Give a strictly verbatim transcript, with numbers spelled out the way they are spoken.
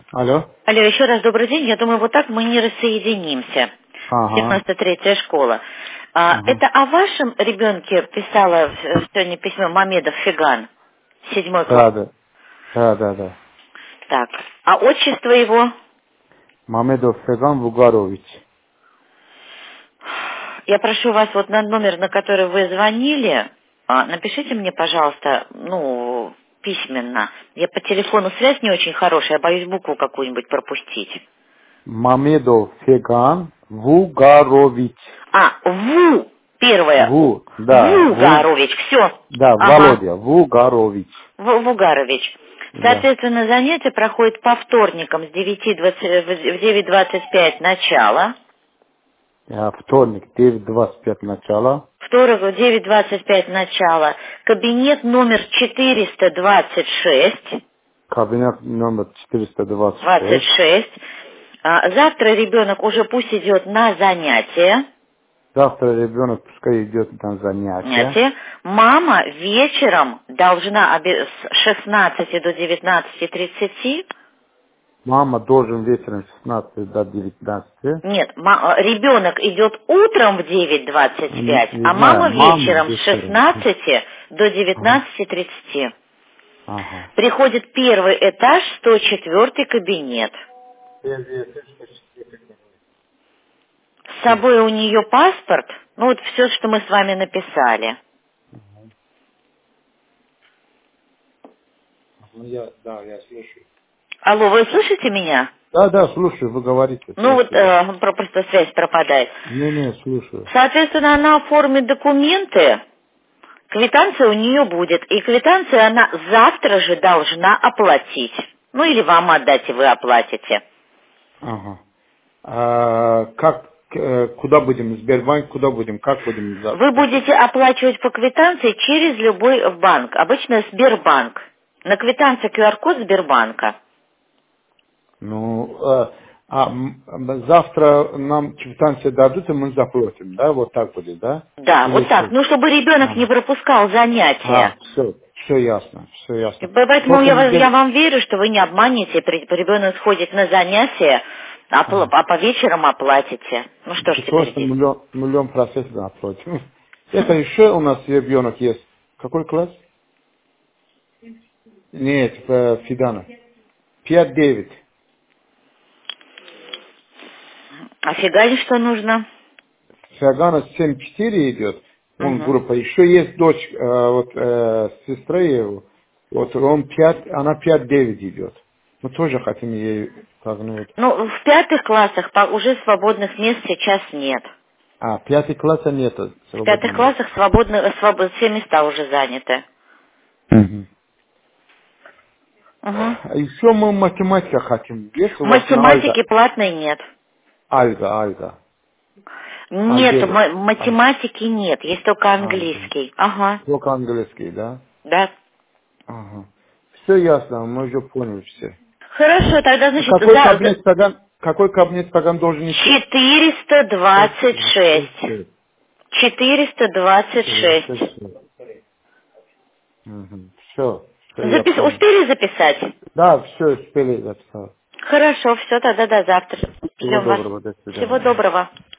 Алло. Алло, еще раз добрый день. Я думаю, вот так мы не рассоединимся. Ага. девяносто третья школа. А, Ага. это о вашем ребенке писала э, сегодня письмо Мамедов Фиган, седьмой класс. Да, да. Да, да, да. Так, а отчество его? Мамедов Феган Вугарович. Я прошу вас вот на номер, на который вы звонили, а, напишите мне, пожалуйста, ну, письменно. Я по телефону связь не очень хорошая, я боюсь букву какую-нибудь пропустить. Мамедов Феган Вугарович. А, Ву, первое. Ву, да, Ву, Вугарович, все. да, Ага, Володя, Вугарович. В- Вугарович. Да. Соответственно, занятие проходит по вторникам с девяти двадцати в девять двадцать пять начало. Я вторник, девять двадцать пять начало. Вторник в девять двадцать пять начало. Кабинет номер четыреста двадцать шесть. Кабинет номер четыреста двадцать двадцать шесть. шесть. А, Завтра ребенок уже пусть идет на занятия. Завтра ребенок пускай идет на занятия. Занятия. Мама вечером должна обе- с шестнадцати до девятнадцати тридцати. Мама должен вечером с шестнадцати до девятнадцати. Нет, ма- э, ребенок идет утром в девять двадцать Не, пять, не а знаю, мама мама вечером с вечером. шестнадцати до Ага. девятнадцати тридцати. Ага. Приходит первый этаж, сто четвёртый кабинет. С собой у нее паспорт, ну вот все, что мы с вами написали. Ну, я, да, я слушаю. Алло, вы слышите меня? Да, да, слушаю, вы говорите, Ну вот слушаю. э, про- просто связь пропадает. Не, не, слушаю. Соответственно, она оформит документы, квитанция у нее будет, и квитанцию она завтра же должна оплатить. Ну или вам отдать, и вы оплатите. Ага. А, как, э, куда будем, Сбербанк, куда будем, как будем Вы заплатить? будете оплачивать по квитанции через любой банк, обычно Сбербанк. На квитанции ку ар-код Сбербанка. Ну, э, а, м, завтра нам квитанции дадут, и мы заплатим, да, вот так будет, да? Да, Или вот так. что? Ну, чтобы ребенок не Ага. пропускал А, занятия. все, все ясно, все И ясно. поэтому Сколько я, вас- я недель? вам верю, что вы не обманете, при- ребенок сходит на занятия, а, пл- Ага. а по вечерам оплатите. Ну что ж теперь Просто здесь? миллион, миллион процентов напротив. Это еще у нас ребенок есть. Какой класс? Нет, в Фидана. пять девять. А фига ли что нужно? Фиагана семь четыре идет. Он Мгм. группа. Еще есть дочь, э, вот э, сестра его. Вот он пять, она пять девять идет. Мы тоже хотим ей как ну вот. Ну, в пятых классах по- уже свободных мест сейчас нет. А, пятый класса нету В пятых свободного места. классах свободно, свобод- все места уже заняты. Мгм. Мгм. А еще мы математика хотим. Есть у вас на Альга? Математики платной нет. Альга, Альга. Нет, Альберия. ма- математики нет, есть только Альга. английский. Ага, Только английский, да? да. Ага. Все ясно, мы уже поняли все. Хорошо, тогда, А значит, какой за, за кабинет Саган, какой кабинет Саган должен идти? четыреста двадцать шесть. Все, четыреста двадцать шесть. все, все, я Запис... понял. Успели записать? Да, все, успели записать. Хорошо, все, тогда до завтра. Всего Ждем вас. доброго, до Всего свидания. доброго.